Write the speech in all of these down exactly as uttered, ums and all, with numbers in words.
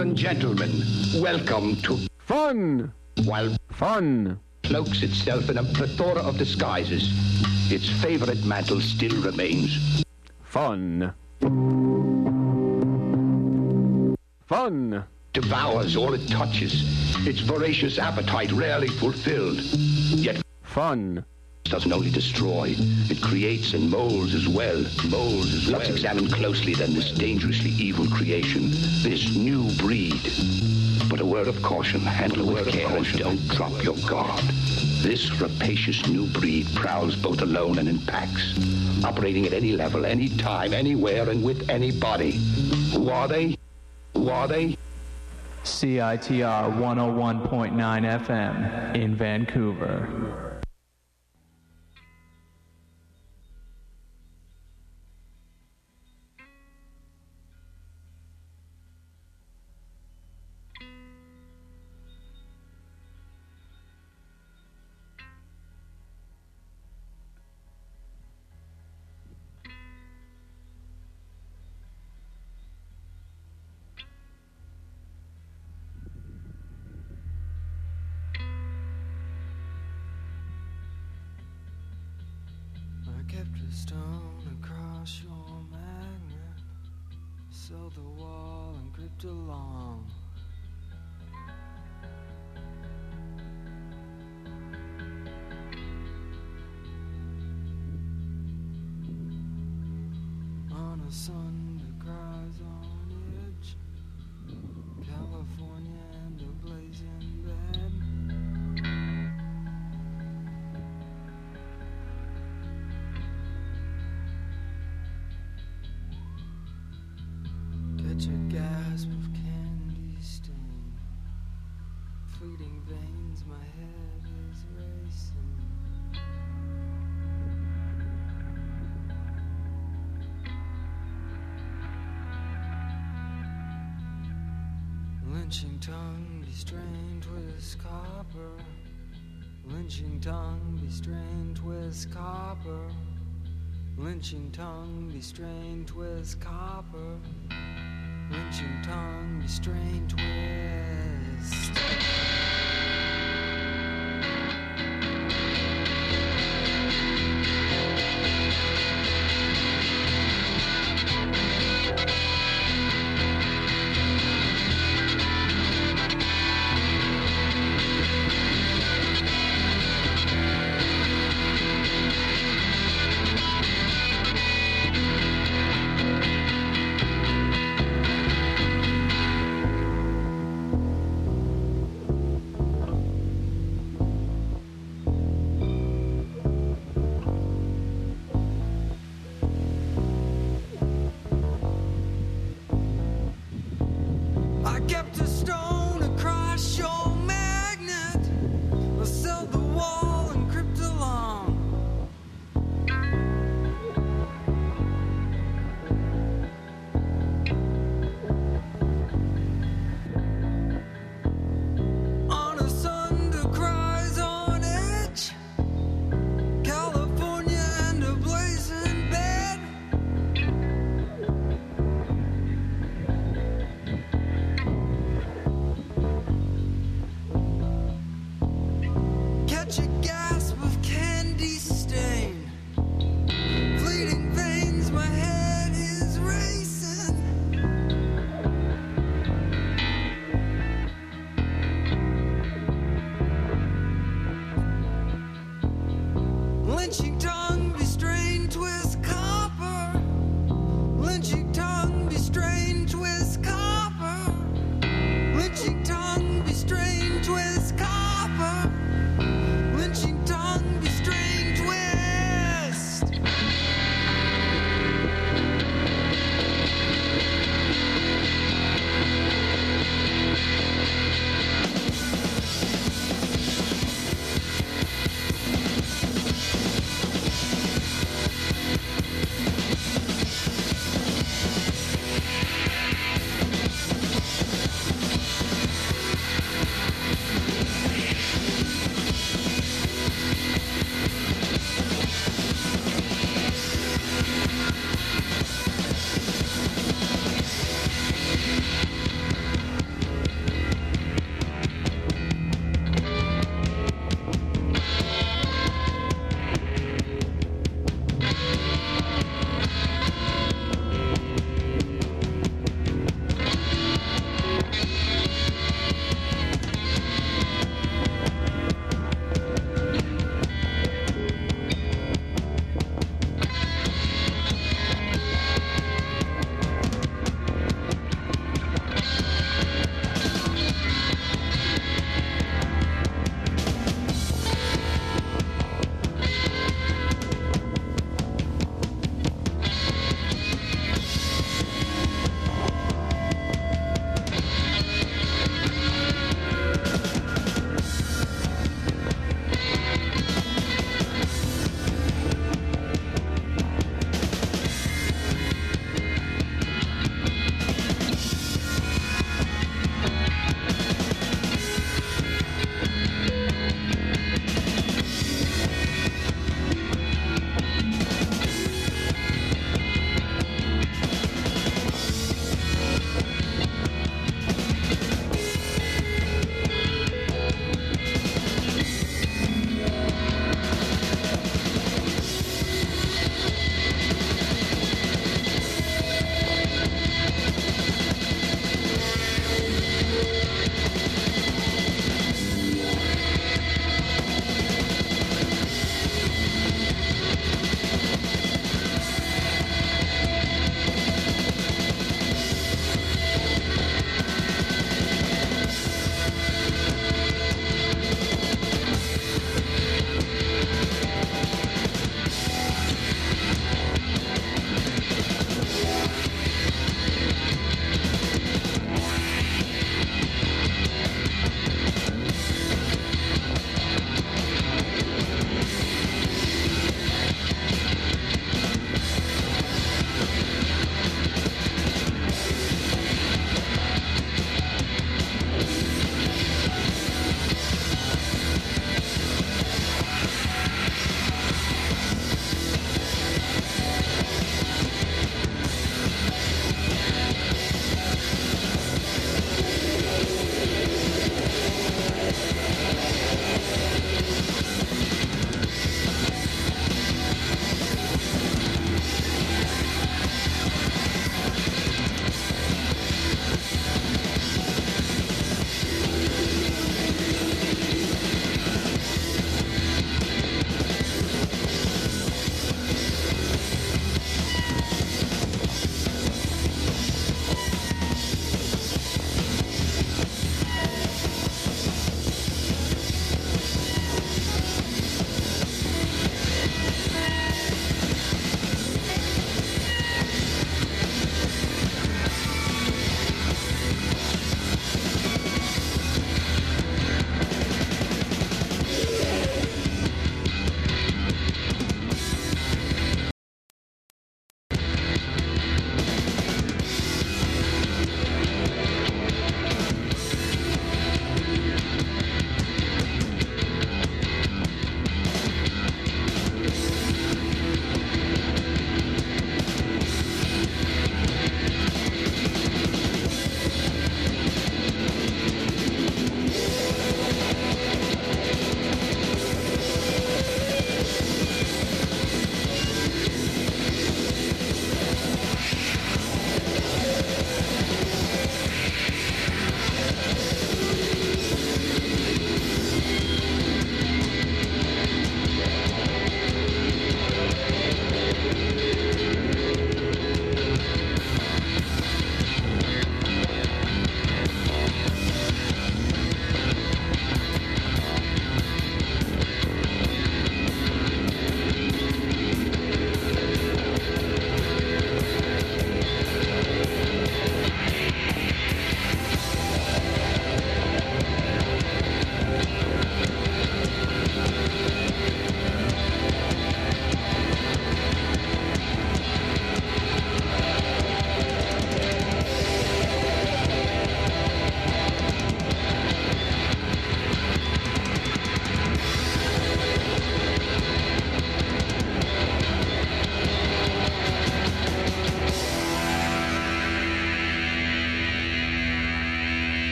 and gentlemen, welcome to Fun! While Fun! cloaks itself in a plethora of disguises, its favorite mantle still remains. Fun. Fun. Devours all it touches, its voracious appetite rarely fulfilled. Yet Fun. doesn't only destroy, it creates and molds as well. Molds as well. Let's examine closely then this dangerously evil creation, this new breed. But a word of caution, handle it with care and don't drop your guard. This rapacious new breed prowls both alone and in packs, operating at any level, any time, anywhere, and with anybody. Who are they? Who are they? C I T R one oh one point nine F M in Vancouver. Stone across your magnet, so the wall and gripped along. On a sun that cries on edge, California and a blazing bed. Catch a gasp of candy stain, fleeting veins, my head is racing. Lynching tongue be strained with copper, lynching tongue be strained with copper, lynching tongue be strained with copper. Lynching tongue be strained twist.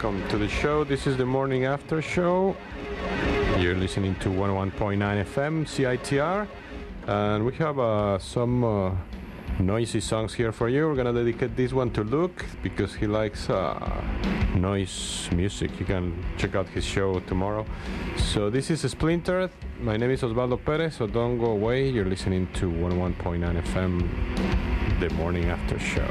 welcome to the show. This is the morning after show. You're listening to one oh one point nine F M, C I T R, and we have uh, some uh, noisy songs here for you. We're gonna dedicate this one to Luke because he likes uh, noise music. You can check out his show tomorrow. So this is Splintered. My name is Osvaldo Perez, so don't go away. You're listening to one oh one point nine F M, the morning after show.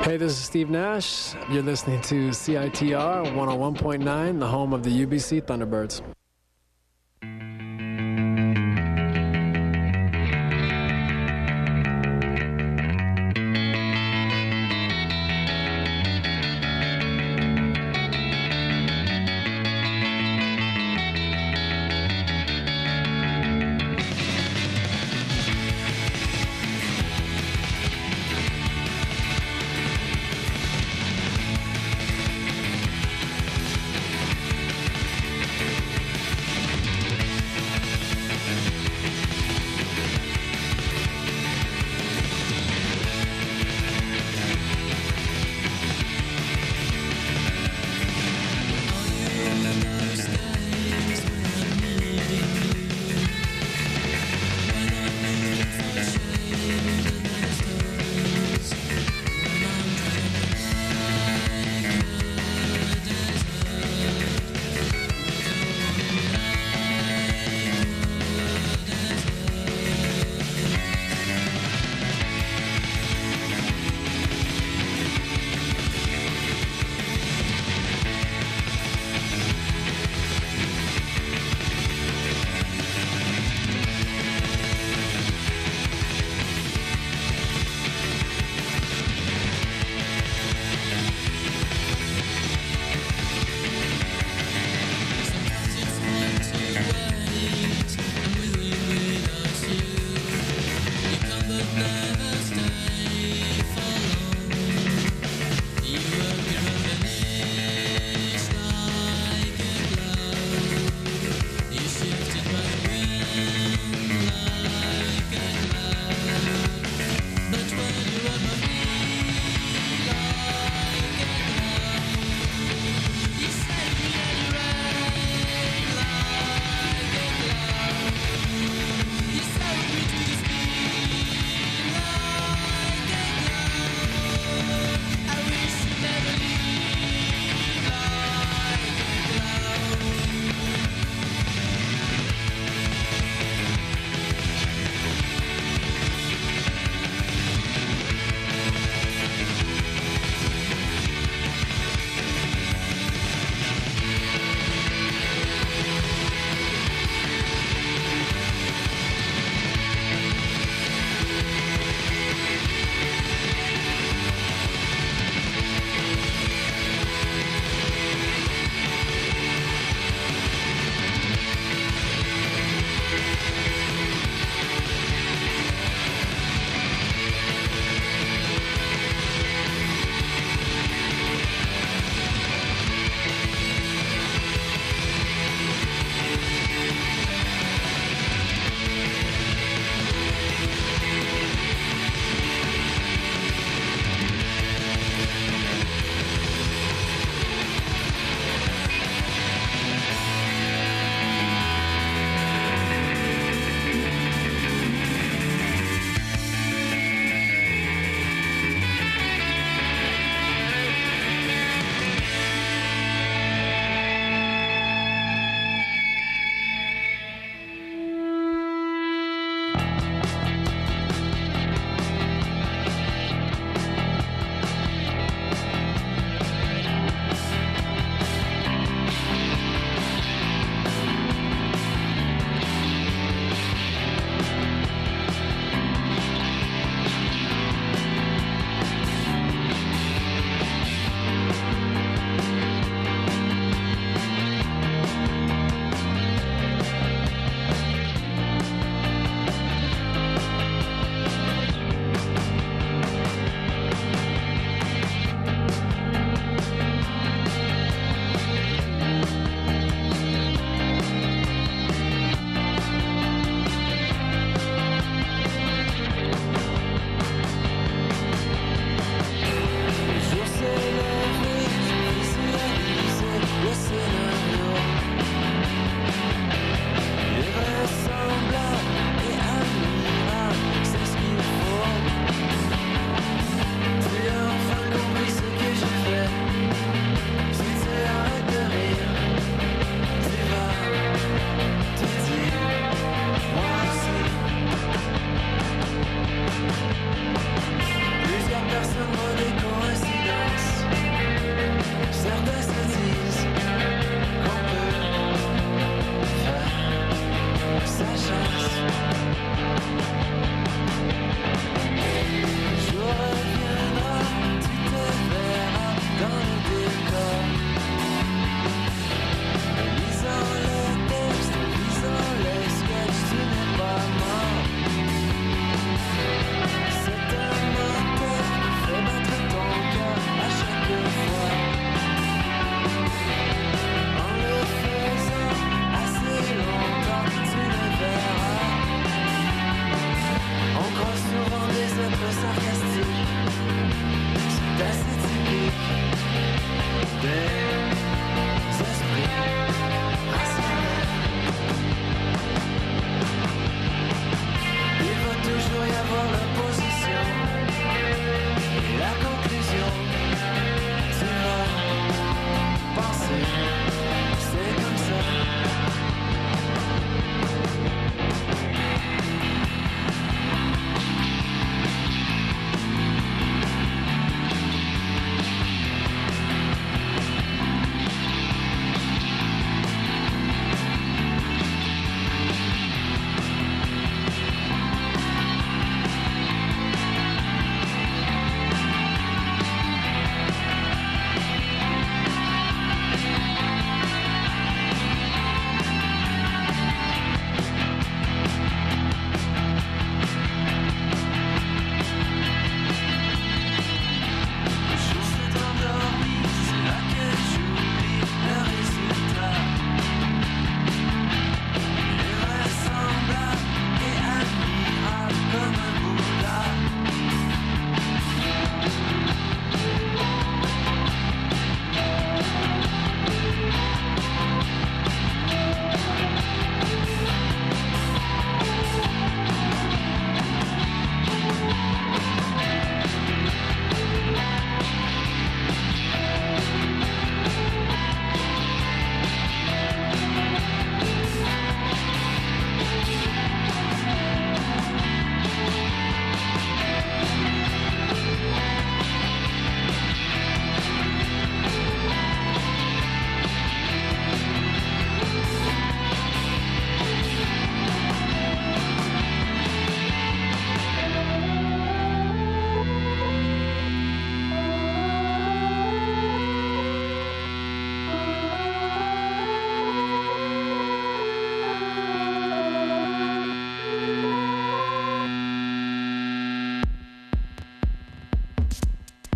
Hey, this is Steve Nash. You're listening to C I T R one oh one point nine, the home of the U B C Thunderbirds.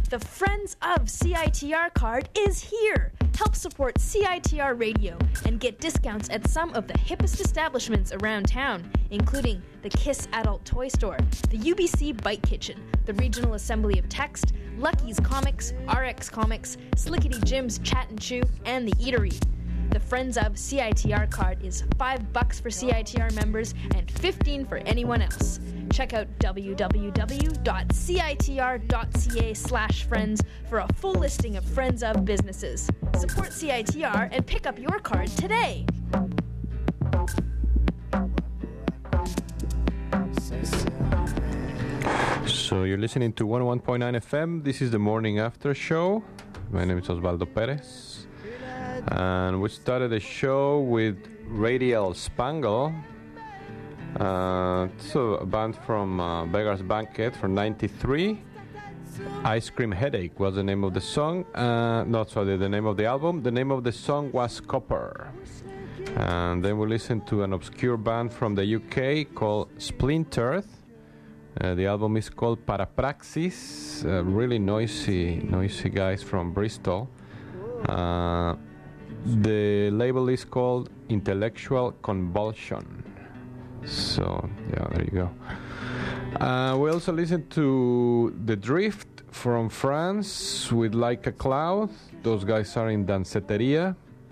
The Friends of C I T R card is here. Help support C I T R Radio and get discounts at some of the hippest establishments around town, including the Kiss Adult Toy Store, the U B C Bike Kitchen, the Regional Assembly of Text, Lucky's Comics, R X Comics, Slickety Jim's Chat and Chew, and the Eatery. The Friends of C I T R card is five bucks for C I T R members and fifteen for anyone else. Check out w w w dot citr dot c a slash friends for a full listing of Friends of businesses. Support C I T R and pick up your card today. So you're listening to one oh one point nine F M. This is the Morning After Show. My name is Osvaldo Perez. And we started the show with Radial Spangle. Uh, it's a band from uh, Beggar's Banquet from ninety-three. Ice Cream Headache was the name of the song. Uh, not sorry, the name of the album. The name of the song was Copper. And then we listened to an obscure band from the U K called Splintered. Uh, the album is called Parapraxis. Uh, really noisy, noisy guys from Bristol. Uh, the label is called Intellectual Convulsion. So, yeah, there you go. Uh, we also listened to The Drift from France with Like a Cloud. Those guys are in Danceteria.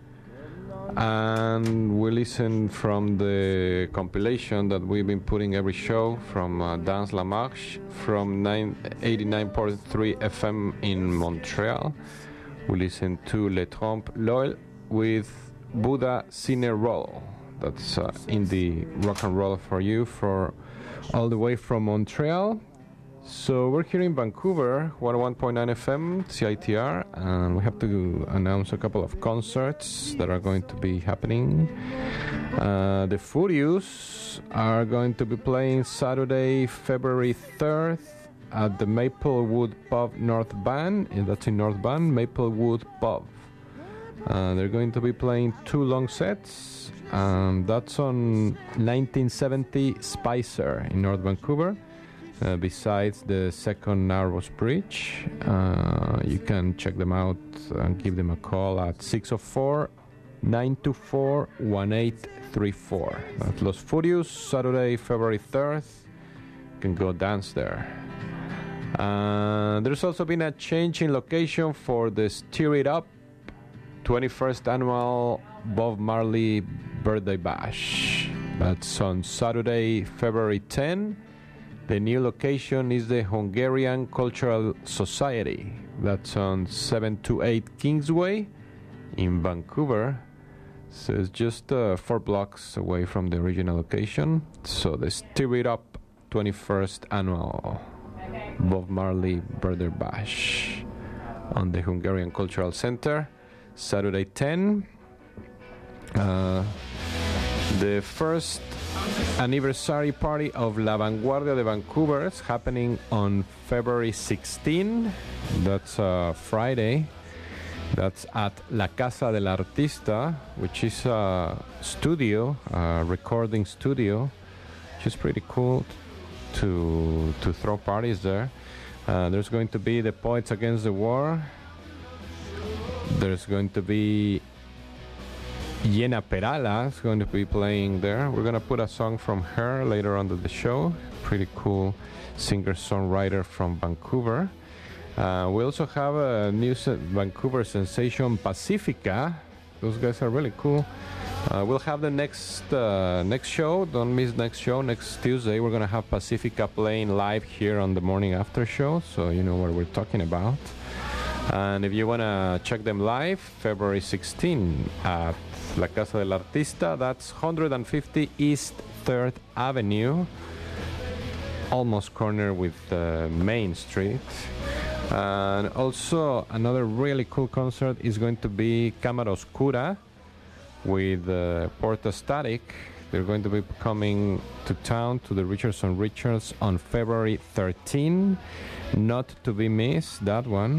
And we listened from the compilation that we've been putting every show from uh, Dance La Marche from eighty-nine point three F M in Montreal. We listened to Le Trompe L'Oeil with Buddha Cine Roll. That's uh, indie rock and roll for you for all the way from Montreal. So we're here in Vancouver, one oh one point nine F M, C I T R, and we have to announce a couple of concerts that are going to be happening. Uh, the Furious are going to be playing Saturday, February third at the Maplewood Pub North Van, and that's in North Van, Maplewood Pub. Uh, they're going to be playing two long sets, and that's on nineteen seventy Spicer in North Vancouver. Uh, besides the second Narrows Bridge, uh, you can check them out and give them a call at six oh four, nine two four, one eight three four. At Los Furious, Saturday, February third. You can go dance there. Uh, there's also been a change in location for the Stir It Up twenty-first annual Bob Marley Birthday Bash. That's on Saturday, February tenth. The new location is the Hungarian Cultural Society. That's on seven two eight Kingsway in Vancouver. So it's just uh, four blocks away from the original location. So the Stir It Up twenty-first annual Bob Marley Birthday Bash on the Hungarian Cultural Center, Saturday ten. Uh, the first anniversary party of La Vanguardia de Vancouver is happening on February sixteenth. That's uh, Friday. That's at La Casa del Artista, which is a studio, a recording studio, which is pretty cool to to throw parties there. Uh, there's going to be the Poets Against the War. There's going to be Yena Perala is going to be playing there. We're going to put a song from her later on to the show. Pretty cool singer-songwriter from Vancouver. Uh, we also have a new se- Vancouver sensation, Pacifica. Those guys are really cool. Uh, we'll have the next uh, next show. Don't miss next show. Next Tuesday, we're going to have Pacifica playing live here on the Morning After Show, so you know what we're talking about. And if you want to check them live, February sixteenth at La Casa del Artista, that's one fifty East third Avenue, almost corner with uh, Main Street. And also another really cool concert is going to be Cámara Oscura with uh, Porta Static. They're going to be coming to town to the Richardson Richards on February thirteenth. Not to be missed, that one.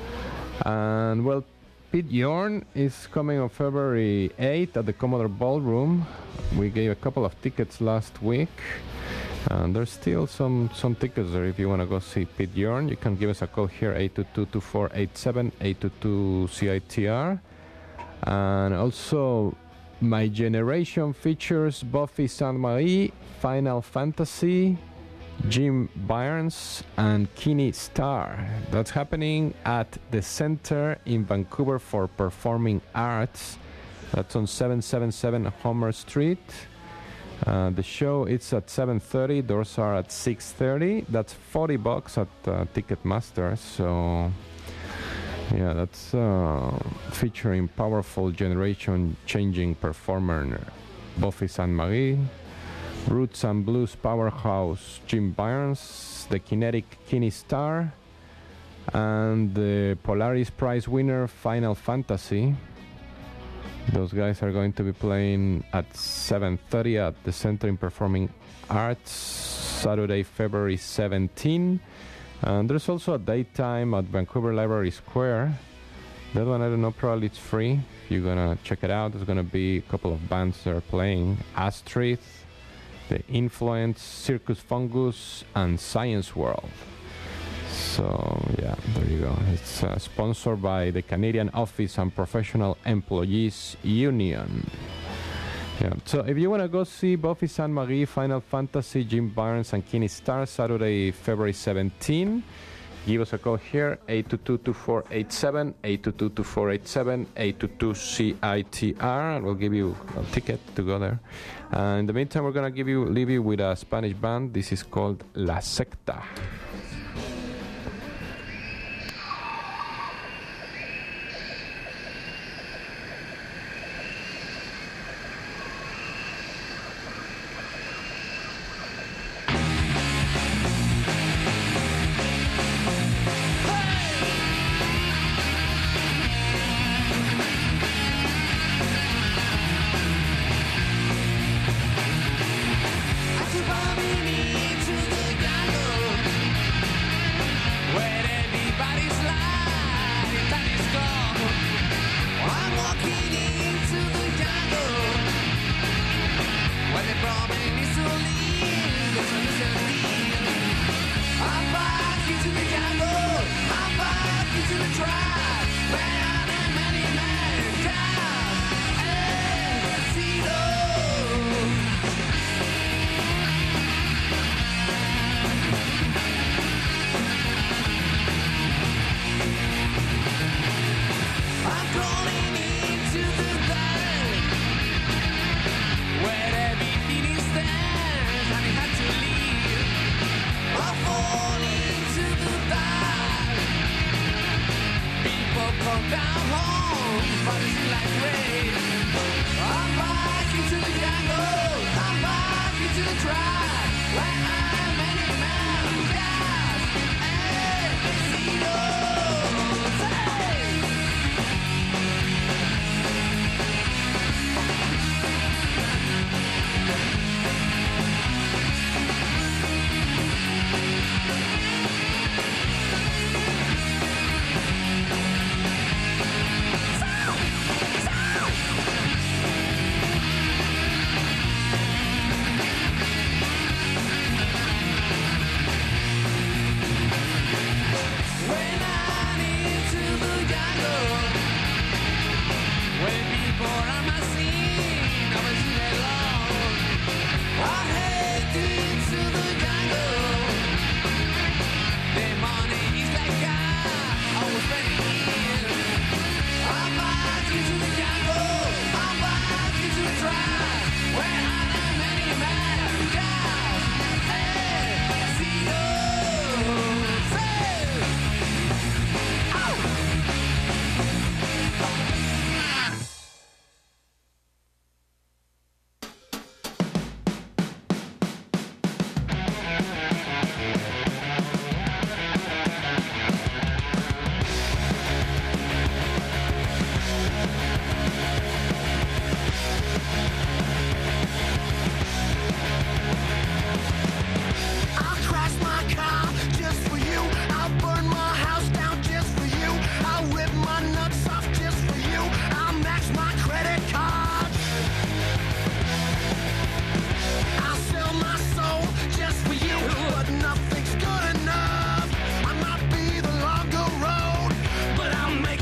And well, Pete Yorn is coming on February eighth at the Commodore Ballroom. We gave a couple of tickets last week. And there's still some, some tickets there. If you want to go see Pete Yorn, you can give us a call here, eight two two, two four eight seven, eight two two C I T R. And also, My Generation features Buffy Sainte-Marie, Final Fantasy, Jim Byrnes, and Kenny Starr. That's happening at the Center in Vancouver for Performing Arts. That's on seven seventy-seven Homer Street. Uh, the show is at seven thirty. Doors are at six thirty. That's forty bucks at uh, Ticketmaster. So, yeah, that's uh, featuring powerful generation-changing performer Buffy Sainte-Marie, Roots and Blues powerhouse Jim Byrnes, the kinetic Kenny Starr, and the Polaris Prize winner Final Fantasy. Those guys are going to be playing at seven thirty at the Center in Performing Arts, Saturday, February seventeenth. And there's also a daytime at Vancouver Library Square. That one, I don't know, probably it's free. If you're going to check it out, there's going to be a couple of bands that are playing. Astrid, The Influence, Circus Fungus, and Science World. So, yeah, there you go. It's uh, sponsored by the Canadian Office and Professional Employees Union. Yeah. So, if you want to go see Buffy Sainte-Marie, Final Fantasy, Jim Byrnes, and Kenny Starr, Saturday, February seventeenth, give us a call here, eight two two, two four eight seven, eight two two, two four eight seven, eight two two C I T R, and we'll give you a ticket to go there. Uh, in the meantime, we're going to give you leave you with a Spanish band. This is called La Secta.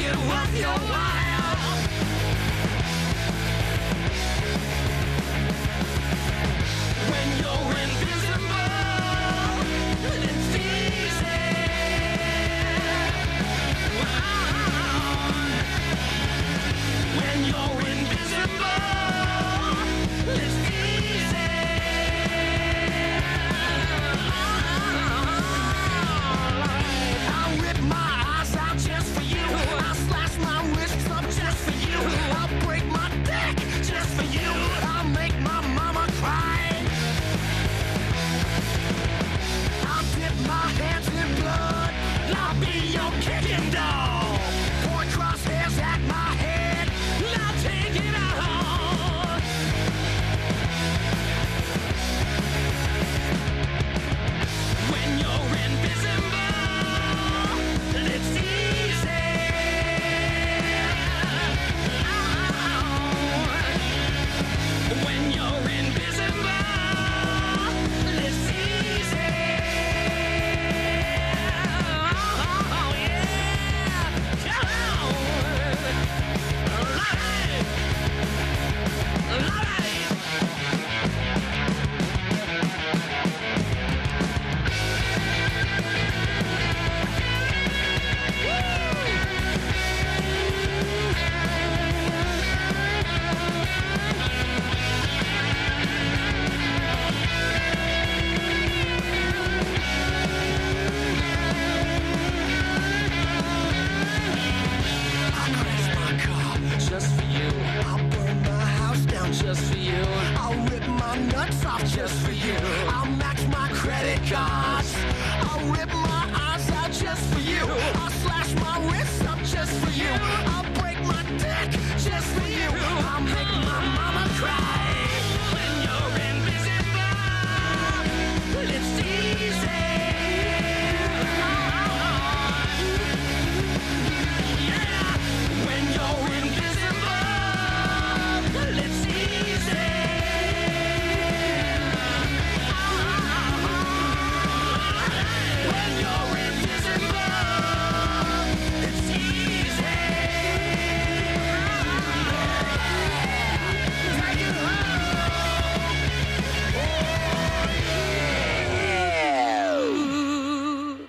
it worth your while. When you're invisible, it's easy. Wow. When you're invisible, it's easy. I'll rip my eyes out just for you. I'll slash my wrists up just for you. I'll break my neck just for you. I'll make my mama cry. I'll dip my hands in blood. I'll be your kicking dog. Point crosshairs at my head. I'll take it all. When you're invisible, it's easy. When you're invisible, it's easy. Oh, yeah. Come on. All right. All right. I'll crash my car just for you. I'll burn my house down just for you. I'll rip my nuts off just for you. I'll max my credit cards. I'll rip my eyes out just for you. I'll slash my wrists up just for you. I'll break my dick just for you. I'll make my mama cry. When you're invisible, it's easy. Yeah, when you're invisible, it's easy. When you're invisible, it's easy. Take it home.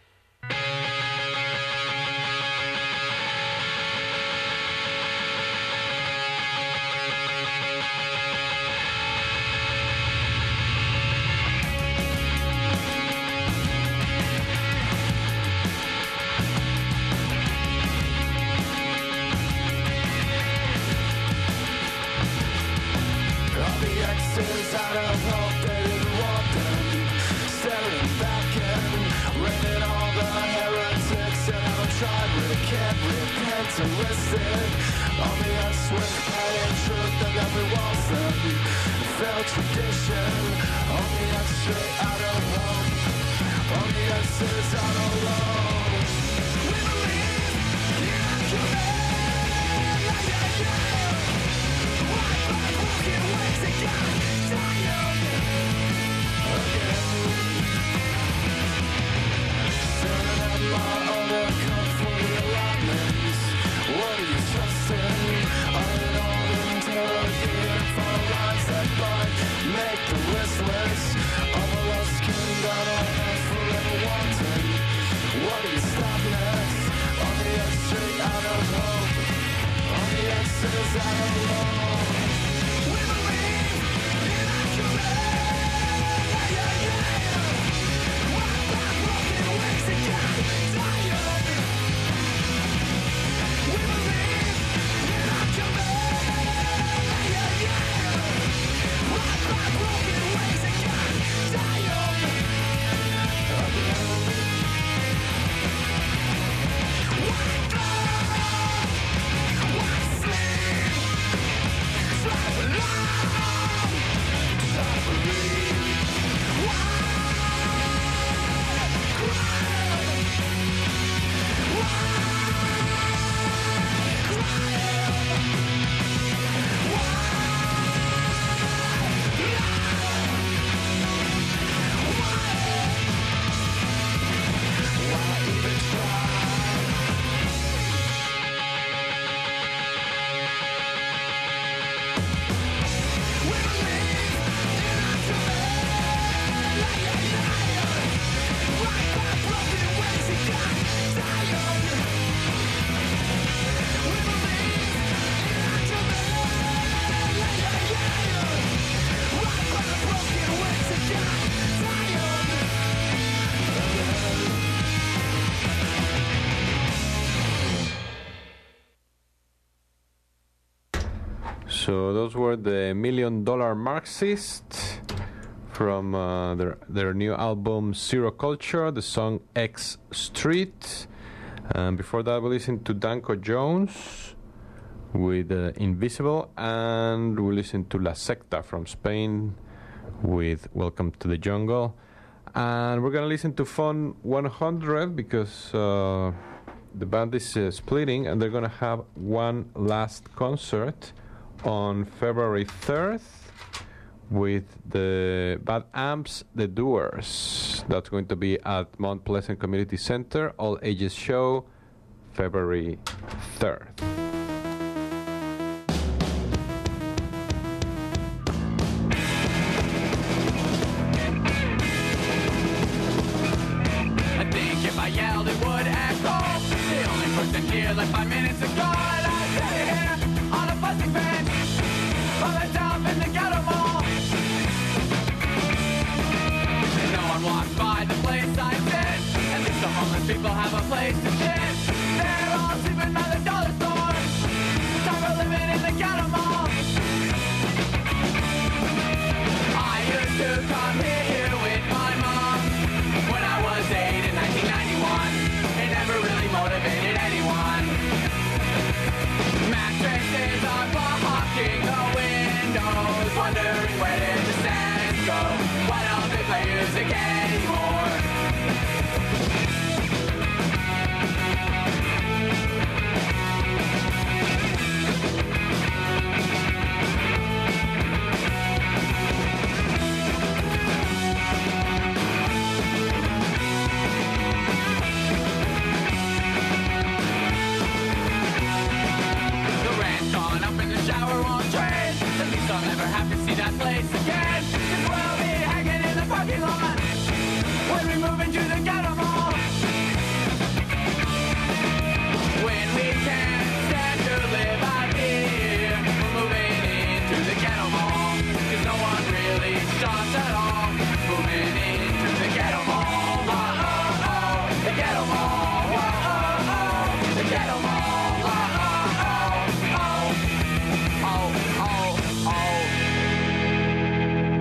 All the exes out of hope, they didn't want them. Staring back and raining all the heretics. And I've tried, really can't repent and listen. All the us with pay and truth and every waltz them. Failed tradition, all the ex straight out of hope. All the exes out alone. We believe in our command. Yeah, yeah, yeah. Why by broken ways it got tired again. Staring at my other comfort allotments. What are you trusting? Are it all interrogated for lines that bind? Make the list list. All the lost skin down on us forever wanting. What do you stop next? On the edge straight out of hope. On the exes out of love. We believe in our command. Yeah, yeah, yeah. Why by broken ways it got tired? We believe in our command. Yeah, yeah. Why by broken ways it got tired? Why blood? Why sleep? So those were the Million Dollar Marxist from uh, their their new album Zero Culture, the song X Street. And before that, we listened to Danko Jones with uh, Invisible, and we listened to La Secta from Spain with Welcome to the Jungle. And we're gonna listen to Fun one hundred because uh, the band is uh, splitting, and they're gonna have one last concert on February third with the Bad Amps, The Doers. That's going to be at Mount Pleasant Community Center, all ages show, February third. I think if I yelled it would echo. The only person here like five minutes ago, and I sit here on a buzzing bench on the top in the ghetto mall. And no one walks by the place I sit. At least the homeless people have a place to sit. They're all sleeping by the dollar store. Time for living in the ghetto mall. I used to come here with my mom when I was eight in nineteen ninety-one. It never really motivated anyone. Mattresses are blocking the windows, wondering where did the sands go. Why don't they play music anymore? Shower won't trade. At least I'll never have to see that place again. Cause we'll be hanging in the parking lot when we move into the ghetto mall. When we can't stand to live out here, we're moving into the ghetto mall. Cause no one really shops at all. Moving into the ghetto mall. Oh, oh, oh, the ghetto mall. Oh, oh, oh, the ghetto mall. Oh, oh, oh. Oh, oh, oh.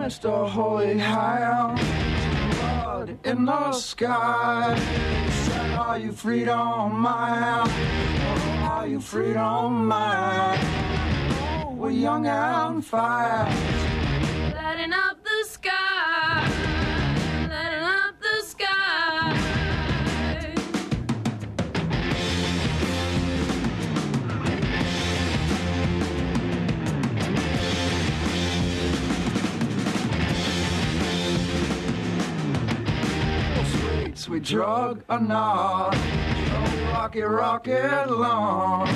Mister Holy Hound, blood in the sky. Said, are you freedom mine? Oh, are you freedom mine? Oh, we're young and fast. Lighting up the sky, lighting up the sky. Sweet, sweet drug or not? Oh, rocky, rocket launch.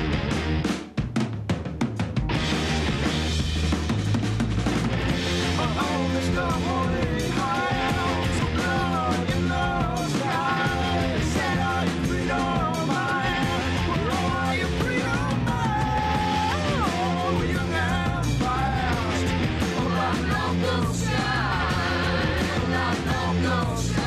Oh, Mister Holy Hound, so blood in the sky. Said, are you freedom mine? Oh, are you freedom mine? Oh, we're young and fast. Oh, lighting up the sky, lighting up the sky.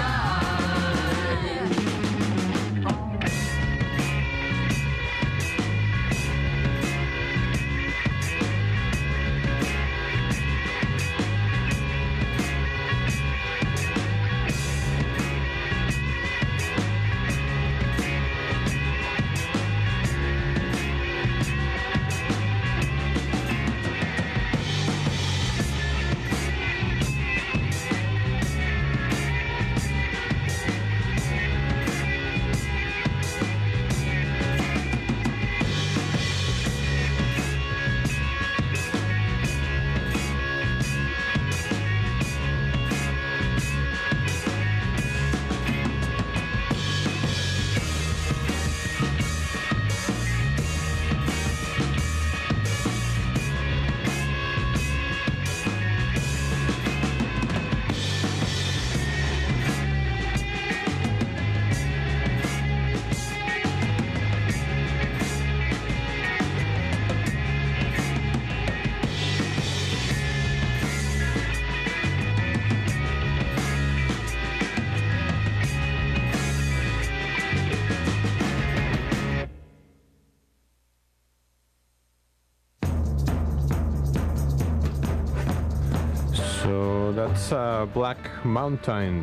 So that's uh, Black Mountain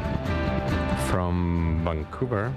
from Vancouver.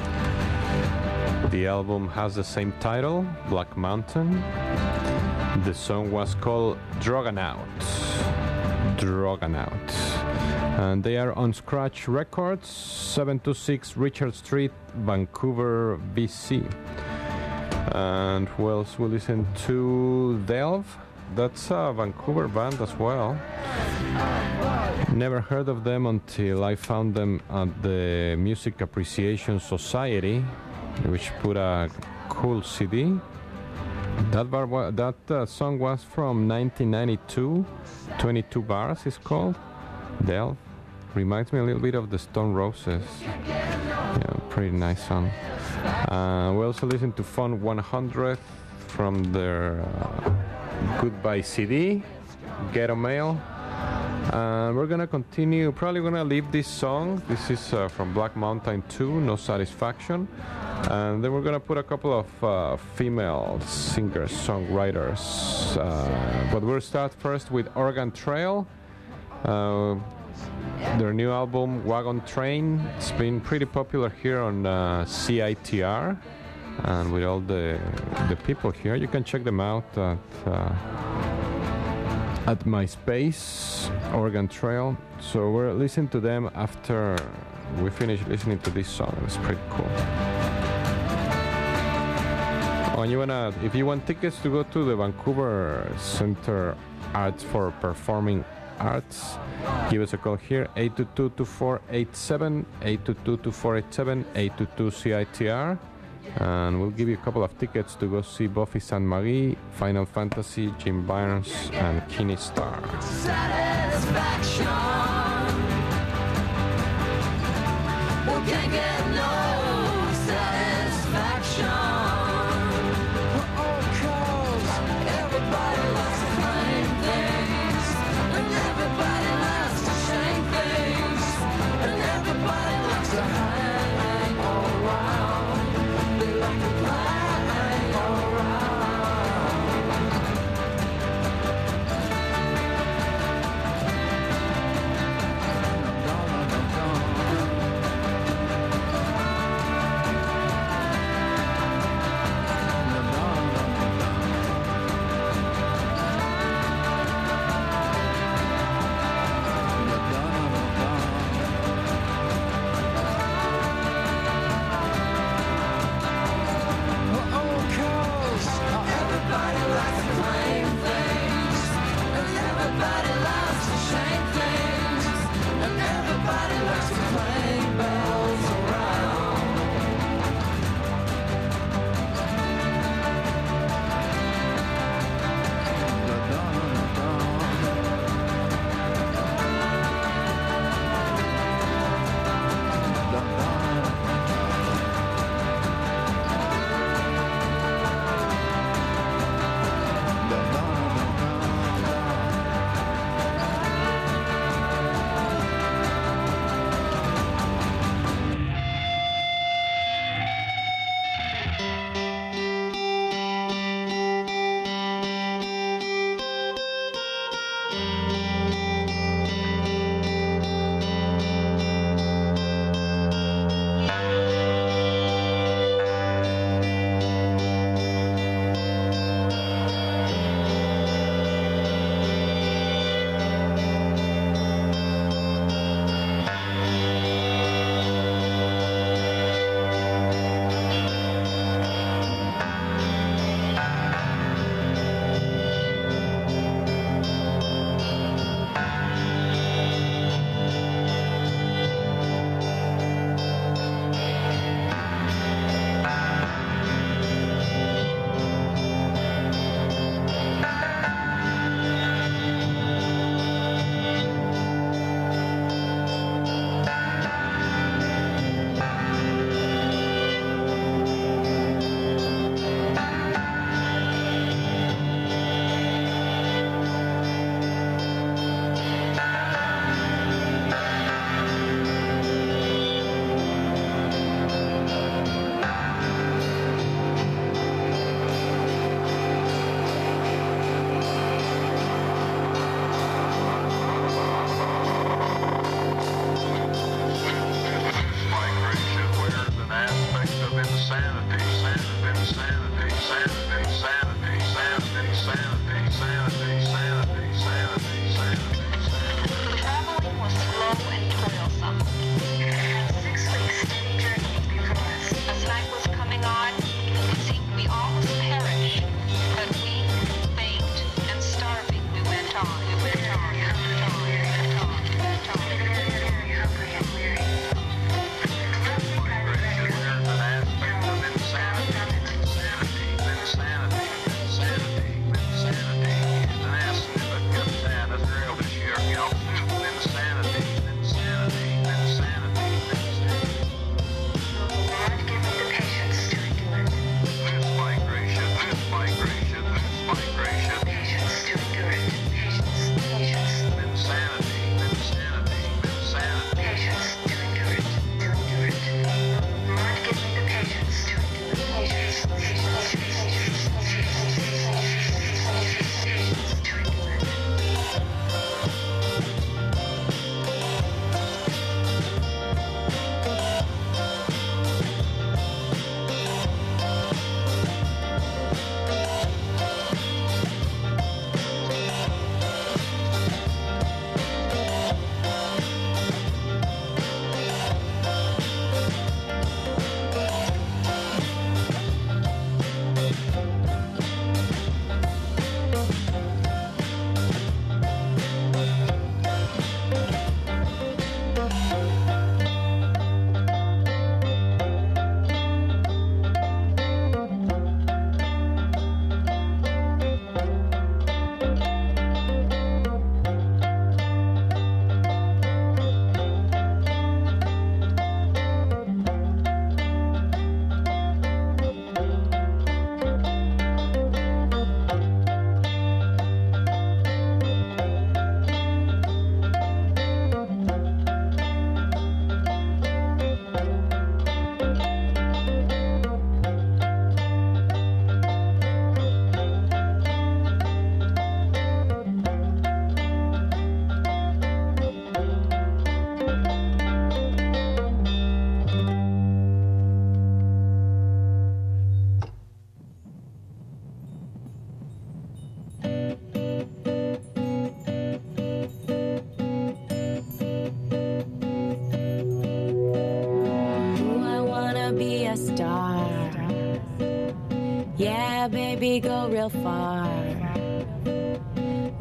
The album has the same title, Black Mountain. The song was called Droganaut. Droganaut. And they are on Scratch Records, seven two six Richard Street, Vancouver, B C. And who else we listen to? Delve. That's a Vancouver band as well. Never heard of them until I found them at the Music Appreciation Society, which put a cool C D. That bar, wa- that uh, song was from nineteen ninety-two. twenty-two Bars is called. Delve. Reminds me a little bit of the Stone Roses. Yeah, pretty nice song. Uh, we also listen to Fun one hundred from their uh, Goodbye C D, Ghetto Mail. And uh, we're gonna continue, probably gonna leave this song. This is uh, from Black Mountain two, No Satisfaction. And then we're gonna put a couple of uh, female singers, songwriters. Uh, but we'll start first with Oregon Trail. Uh, their new album, Wagon Train. It's been pretty popular here on uh, C I T R. And with all the the people here, you can check them out at uh, at MySpace, Oregon Trail. So we're listening to them after we finish listening to this song. It's pretty cool. Oh, and you wanna, if you want tickets to go to the Vancouver Center Arts for Performing Arts, give us a call here, eight two two, two four eight seven, eight two two, two four eight seven, eight two two C I T R. And we'll give you a couple of tickets to go see Buffy Sainte-Marie, Final Fantasy, Jim Barnes, and Kenny Starr. Satisfaction. We can't get no satisfaction. Oh, 'cause everybody likes to claim things, and everybody likes to shame things, and everybody likes to hang around. They like to hang around.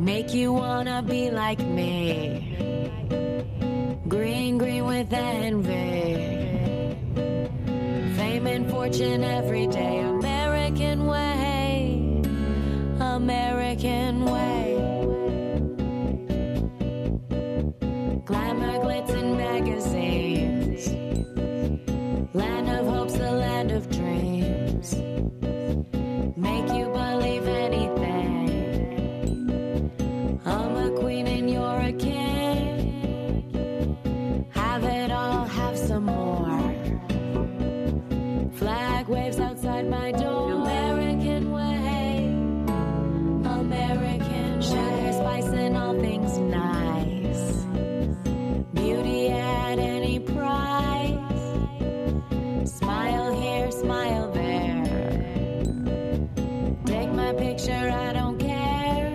make you wanna be like me. Green, green with envy. Fame and fortune every day. American way, American way. Glamour, glitz, and magazines. Land of hopes, the land of dreams. Make you believe anything. I'm a queen and you're a king. Have it all, have some more. Flag waves outside my door. American way, American sugar, spice, and all things nice. Beauty at any price. Smile here, smile there. Take my picture, I don't care.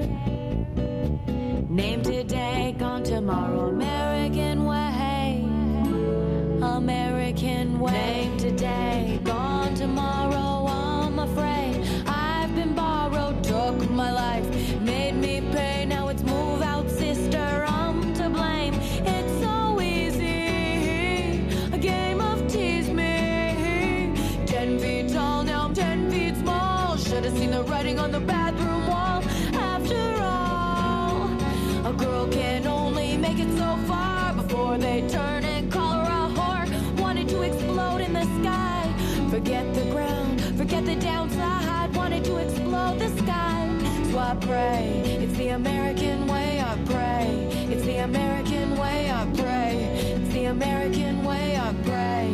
Name today, gone tomorrow. American way, American way. Name today, gone tomorrow. I'm afraid I've been borrowed, took my life, made me pay. Now it's move out, sister, I'm to blame. It's so easy, a game of tease me. Ten feet tall, now I'm ten feet small. Should've seen the writing on the bathroom wall. After all, a girl can only make it so far before they turn and call her a whore. Wanted to explode in the sky. Forget the ground, forget the downside. Wanted to explode the sky. So I pray, it's the American way, I pray. It's the American way, I pray. It's the American way, I pray.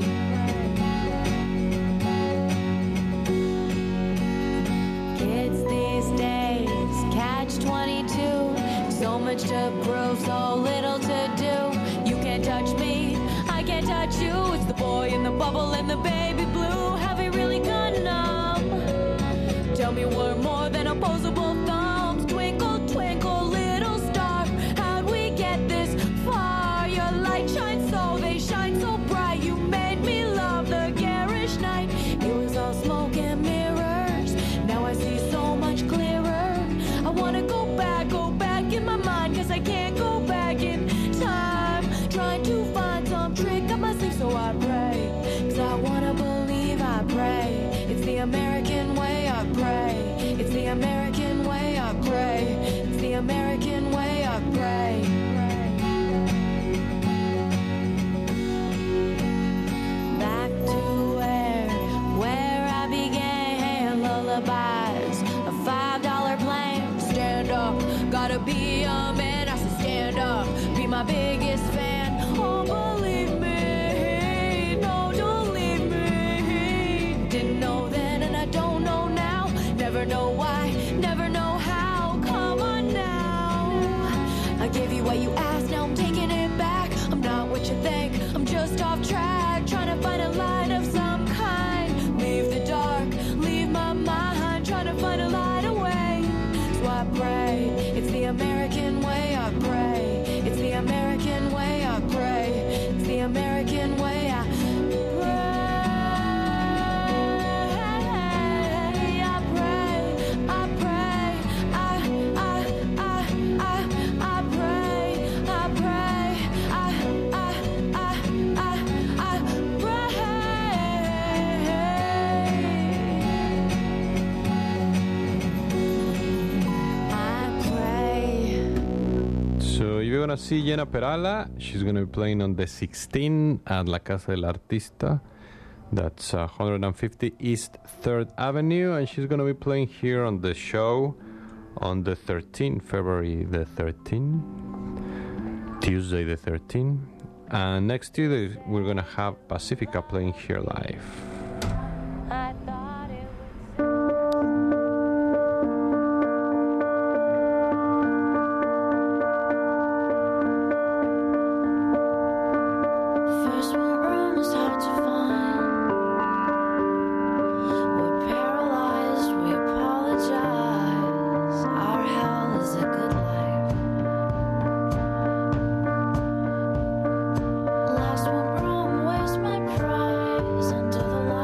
Kids these days, catch twenty-two. So much to prove, so little to do. You can't touch me, I can't touch you. It's the boy in the bubble and the baby blue. Have we really gone numb? Tell me we're more than opposable thumbs. Twinkle, twinkle, little star. How'd we get this far? Your light shines so, they shine so bright. You made me love the garish night. It was all smoke and mirrors. Now I see so much clearer. I wanna go back, go back in my mind, cause I can't go back in time. Trying to find some trick up my sleeve, so I pray. Cause I wanna believe, I pray. It's the American way, I pray. It's the American way, I pray. It's the American way, I pray. Back to where, where I began. Lullabies, a five dollar plan. Stand up, gotta be a man. I said stand up, be my biggest fan. Oh, believe me, no, don't leave me. Didn't know then and I don't know now. Never know why, never know how. Come on now, I gave you what you asked, now I'm taking it back. I'm not what you think, I'm just off track. Trying to find a light of some kind. Leave the dark, leave my mind. Trying to find a light away. So I pray, it's the American way, I pray. It's the American way, I pray. It's the American way, I pray. I pray, I pray, I, I, I, I, I pray, I pray, I, I, I, I, I pray. I pray. So you're gonna see Jenna Perala. She's gonna be playing on the sixteen at La Casa del Artista. That's uh, one fifty East third Avenue, and she's gonna be playing here on the show on the thirteenth, February the thirteenth, Tuesday the thirteenth. And next Tuesday we're gonna have Pacifica playing here live. I thought it First one room was hard to find. We're paralyzed, we apologize. Our hell is a good life. Last one room, where's my prize? Under the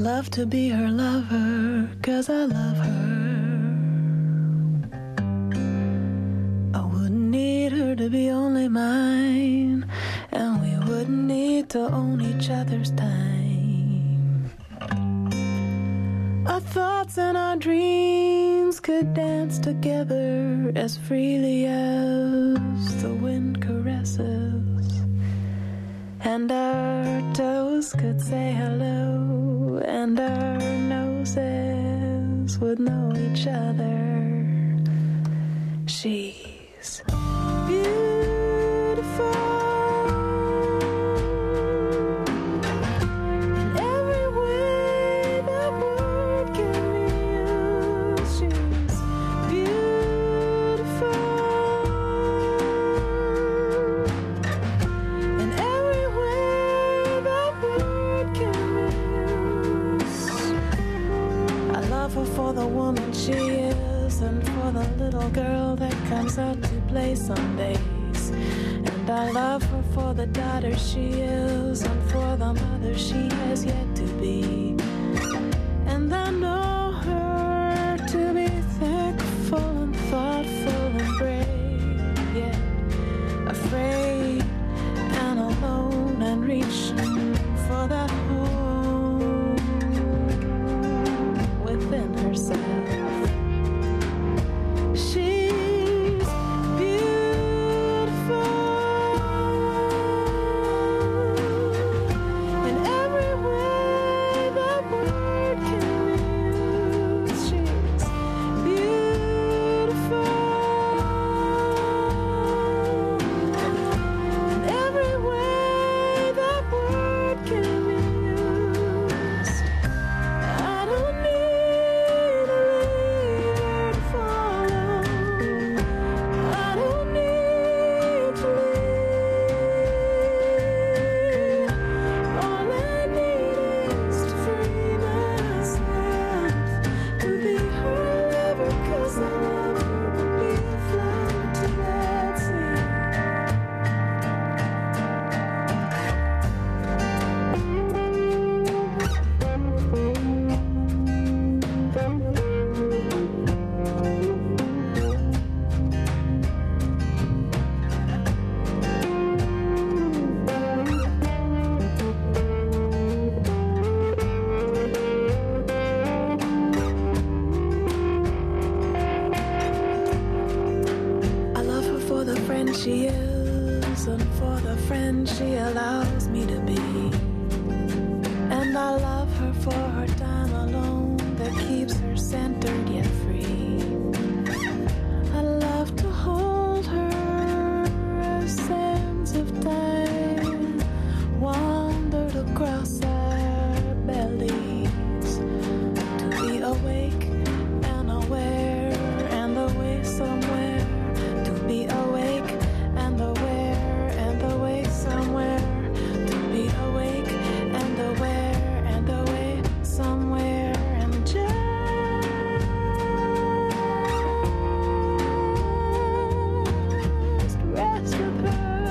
love to be her lover, 'cause I love her. I wouldn't need her to be only mine, and we wouldn't need to own each other's time. Our thoughts and our dreams could dance together as freely as the wind caresses, and our toes could say hello, and our noses would know each other. She's beautiful in every way that word can be used. She's beautiful in every way that word can be used. I love her for the woman she is, and for the little girl that comes out to play Sundays. And I love her for the daughter she is, and for the mother she has yet to be. And I know her to be thankful and thoughtful and brave, yet afraid and alone, and reaching for that home within herself. She's beautiful in every way that word can be used. She's beautiful in every way that word can be used. I don't need a leader to follow. I don't need to lead. All I need is to free myself, to be her lover, 'cause I love her, to be a flower to that sea. I love her for the friend she is, and for the friend she allows me to be. And I love her for her time alone that keeps her centered yet free. I love to hold her as sands of time wandered across our bellies, to be awake and aware and away somewhere, to be awake and aware and away somewhere, to be awake and aware and away somewhere, and just rest with her,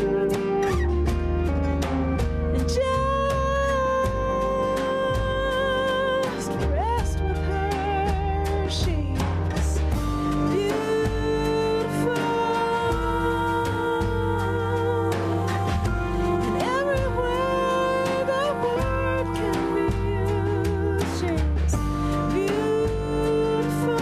and just rest with her. She's beautiful in every way that word can be used. She's beautiful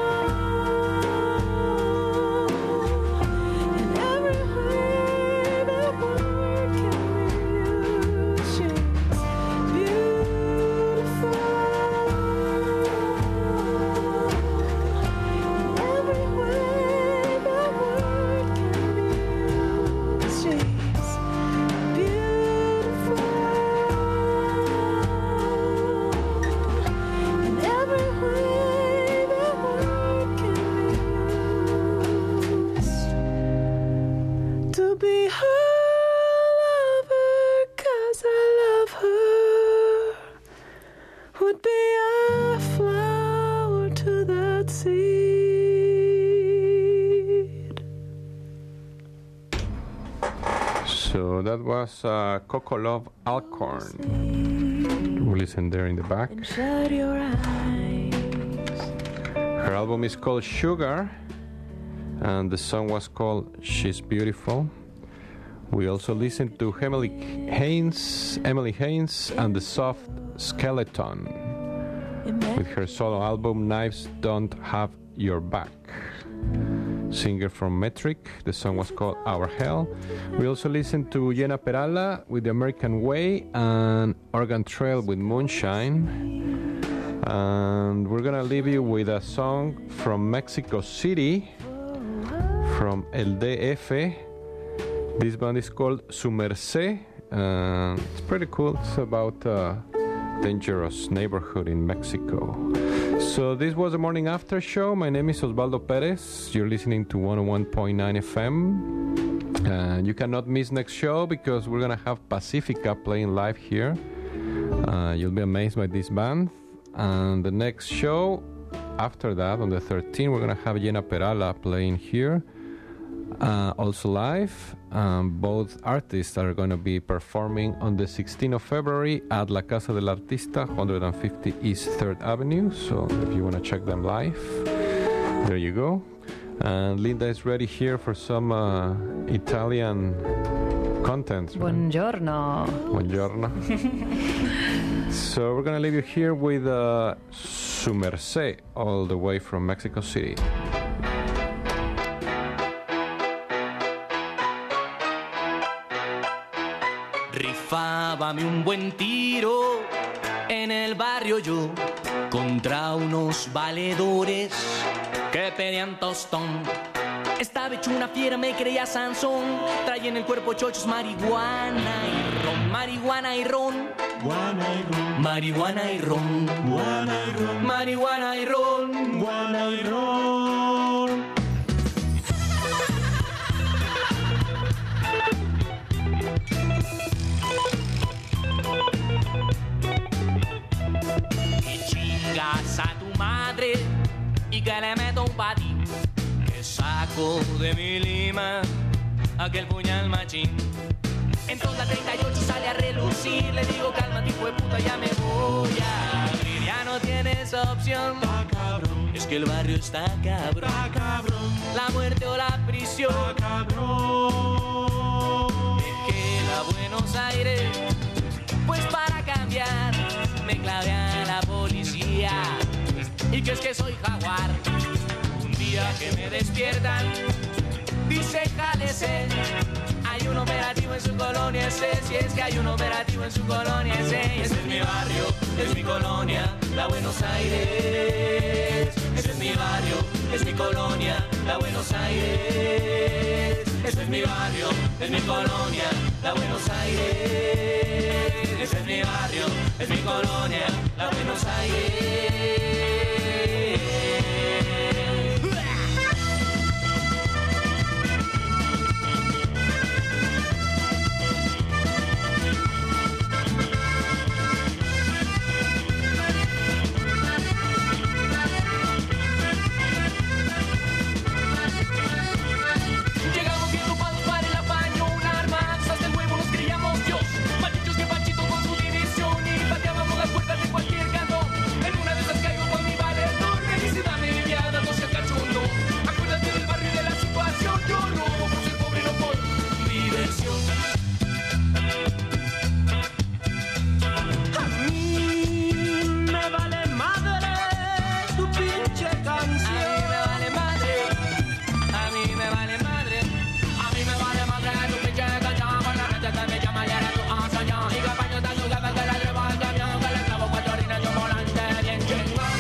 in every way that word can be used. She's beautiful in every way that word can be used. She's beautiful in every way that word can be used. To be her lover, 'cause I love her, would be a flower to that seed. So that was uh, Coco Love Alcorn, listen there in the back. And shut your eyes. Her album is called Sugar, and the song was called She's Beautiful. We also listened to Emily Haynes, Emily Haynes and the Soft Skeleton with her solo album Knives Don't Have Your Back. Singer from Metric, the song was called Our Hell. We also listened to Jenna Perala with The American Way and Oregon Trail with Moonshine. And we're gonna leave you with a song from Mexico City, from El D F. This band is called Su Merced. Uh, it's pretty cool. It's about a dangerous neighborhood in Mexico. So this was the Morning After Show. My name is Osvaldo Perez. You're listening to one oh one point nine F M. Uh, you cannot miss next show because we're going to have Pacifica playing live here. Uh, you'll be amazed by this band. And the next show after that, on the thirteenth, we're going to have Jenna Perala playing here. Uh, also live. Um, both artists are going to be performing on the sixteenth of February at La Casa del Artista, one fifty East third Avenue. So if you want to check them live, there you go. And Linda is ready here for some uh, Italian content. Right? Buongiorno. Buongiorno. So we're going to leave you here with uh, Su Merced, all the way from Mexico City. Rifábame un buen tiro en el barrio yo contra unos valedores que pedían tostón. Estaba hecho una fiera, me creía Sansón. Traía en el cuerpo chochos, marihuana y ron, marihuana y ron, marihuana y ron, marihuana y ron, marihuana y ron. A tu madre y que le meto un patín, que saco de mi lima aquel puñal machín. Entonces la treinta y ocho sale a relucir, le digo calma tipo de puta, ya me voy a abrir. Ya no tienes opción, cabrón. Es que el barrio está cabrón, cabrón. La muerte o la prisión, cabrón. Es que la Buenos Aires, pues para cambiar me clavé a la policía. Y que es que soy jaguar. Un día que me despiertan, dice jálese. Hay un operativo en su colonia ese. Si es que hay un operativo en su colonia ese. Ese es mi barrio, es mi colonia, la Buenos Aires. Ese es mi barrio, es mi colonia, la Buenos Aires. Ese es mi barrio, es mi colonia, la Buenos Aires. Ese es mi barrio, es mi colonia, la Buenos Aires. Llegamos bien ocupados para el apaño, un arma, hasta el huevo nos criamos Dios. Malditos que Panchito con su división y pateábamos las puertas de cualquier canto. En una de esas caigo con mi valedor, felicidad me enviada, no seas cachondo. Acuérdate del barrio y de la situación, yo robo por ser pobre, no por diversión. A mí me vale madre tu pinche canción. A mí me vale madre, a mí me vale madre, a mí me vale madre tu pinche canción. Con la gente que me llama y era tu hazaña. Y que paño tan su jefe que la lleva al camión, que le clavo cuatro orinas y un volante bien chingón.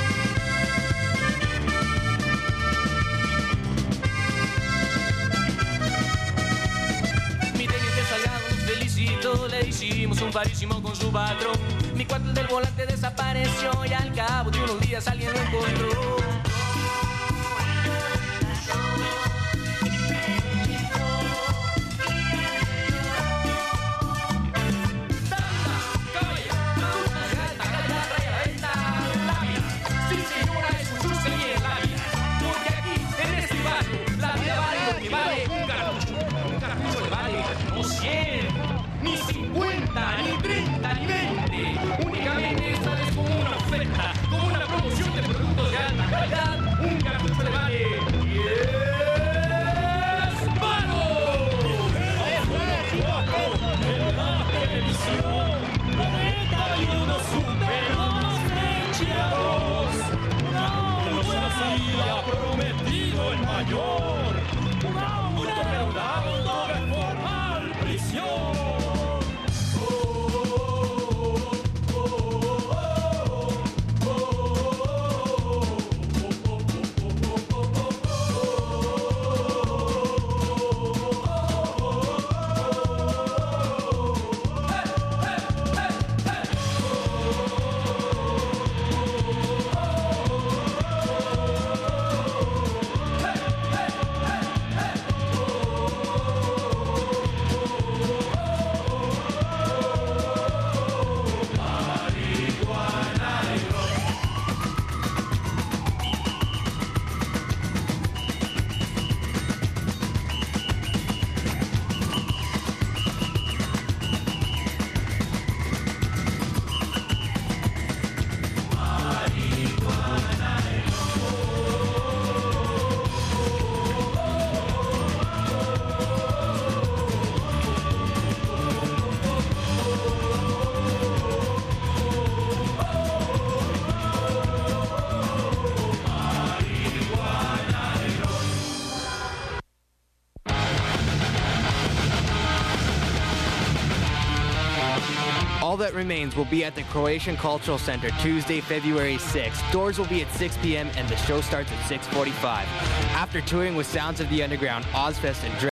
Mi teniente Salgado nos felicitó, le hicimos un parísimo con su patrón. Mi cuarto del volante desapareció y al cabo de unos días alguien lo encontró. Sí, señora, escuchóse bien la vida, porque aquí, en este barrio, la vida vale lo que vale un cartucho. Un cartucho le vale no cien, ni cincuenta, ni treinta, ni veinte. Únicamente promoción de productos de alta calidad, un cartucho le vale diez palos. En la televisión, noventa y uno supernos flechados. Una salida prometido el mayor. Un auto reudado de formal prisión. All That Remains will be at the Croatian Cultural Center Tuesday, February sixth. Doors will be at six p.m. and the show starts at six forty-five. After touring with Sounds of the Underground, Ozfest, and